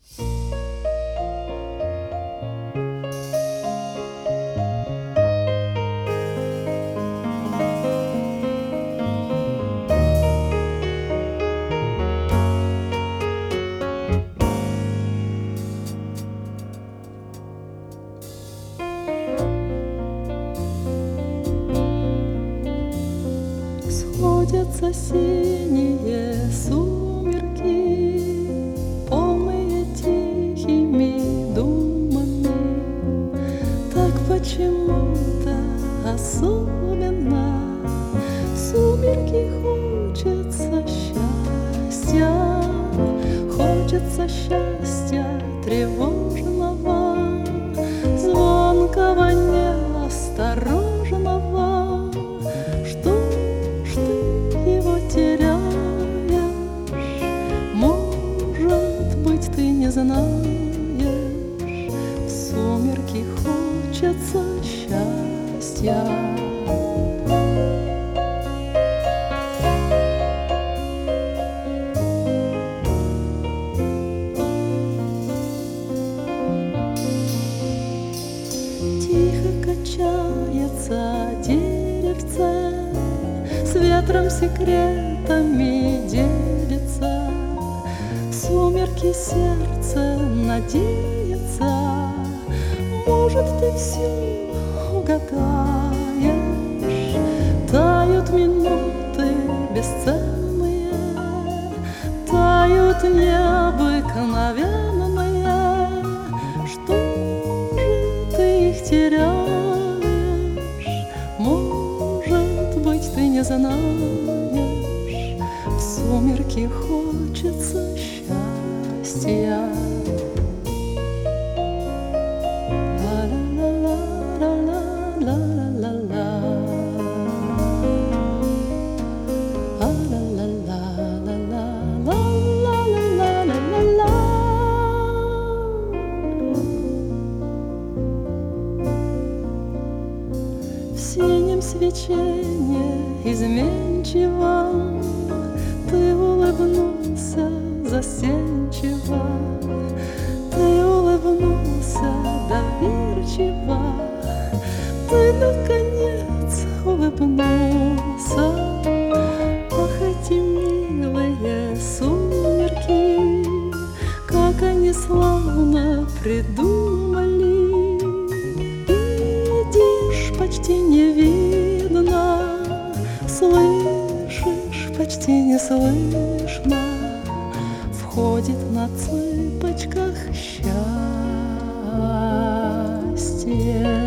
Сходятся синие сумерки, полные тихими думами. Так почему-то особенно в сумерки хочется счастья, хочется счастья тревожного, звонкого, неосторожного. Что теряешь, может быть, ты не знаешь, в сумерки хочется счастья. Тихо качается деревце, с ветром секретами делится, в сумерки сердце надеется. Может, ты все угадаешь, тают минуты бесценные, тают необыкновенные. Что же ты их теряешь? Может быть, ты не знаешь, в сумерки хочется счастья. В синем свечении изменчивом ты улыбнулся застенчиво, ты улыбнулся доверчиво, ты наконец улыбнулся. Ах, эти милые сумерки, как они славно придумали. Почти не видно, слышишь, почти не слышно, входит на цыпочках счастье.